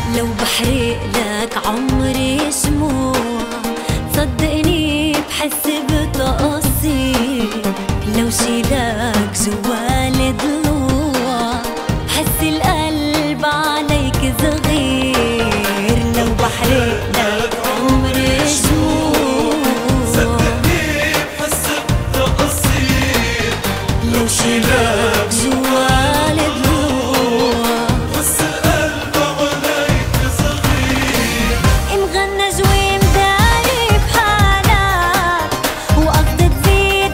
لو بحرق لك عمري شموع صدقني بحس بتقصير، لو شيلك جوال ضلوع حس القلب عليك صغير. لو بحرق لك عمري شموع صدقني بحس بتقصير، لو شيلك جوال ضلوع حس القلب عليك صغير. مغنج ومداري بحالك وقصد تزيد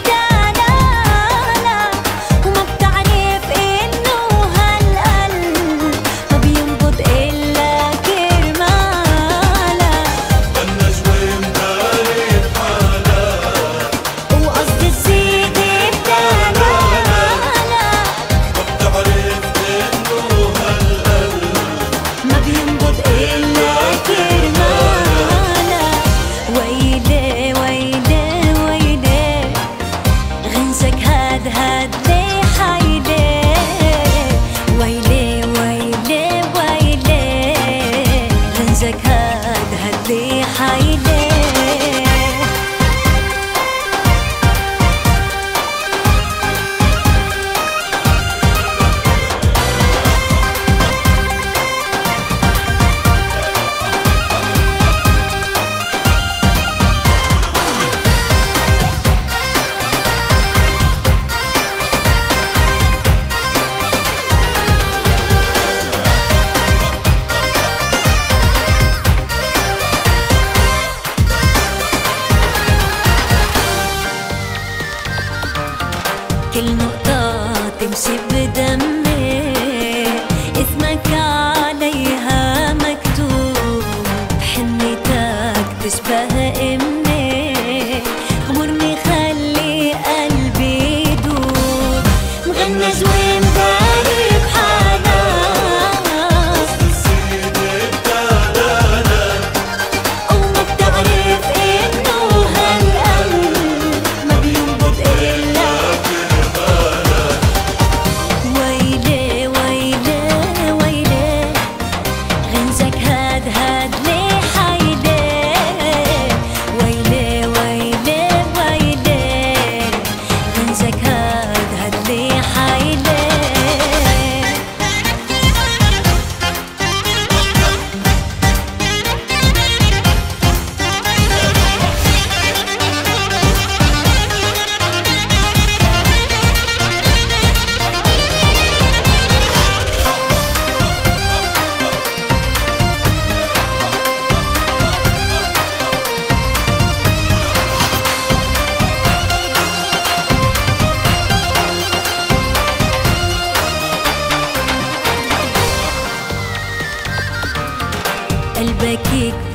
بدلالك، وما بتعرف انه هالقلب ما بينبض الا كرمالك. غنج ومداري بحالك وقصد تزيد بدلالك، ما بتعرف انه هالقلب ما بينبض الا كرمالك. ويلي ويلي ويلي غنجك هاد لي حيلي، ويلي ويلي ويلي غنجك هاد لي حيلي. كل نقطة تمشي بدمي اسمك عليها مكتوب، حنيتك تشبه امي غمرني خلي قلبي يدوب. مغنج ومداري بحالك تزيد بدلالك وما بتعرف انه هالقلب ما بينبض الا. ويلي ويلي ويلي غنجك هاد لي حيلي، ويلي ويلي ويلي غنجك هاد لي حيلي. قلبك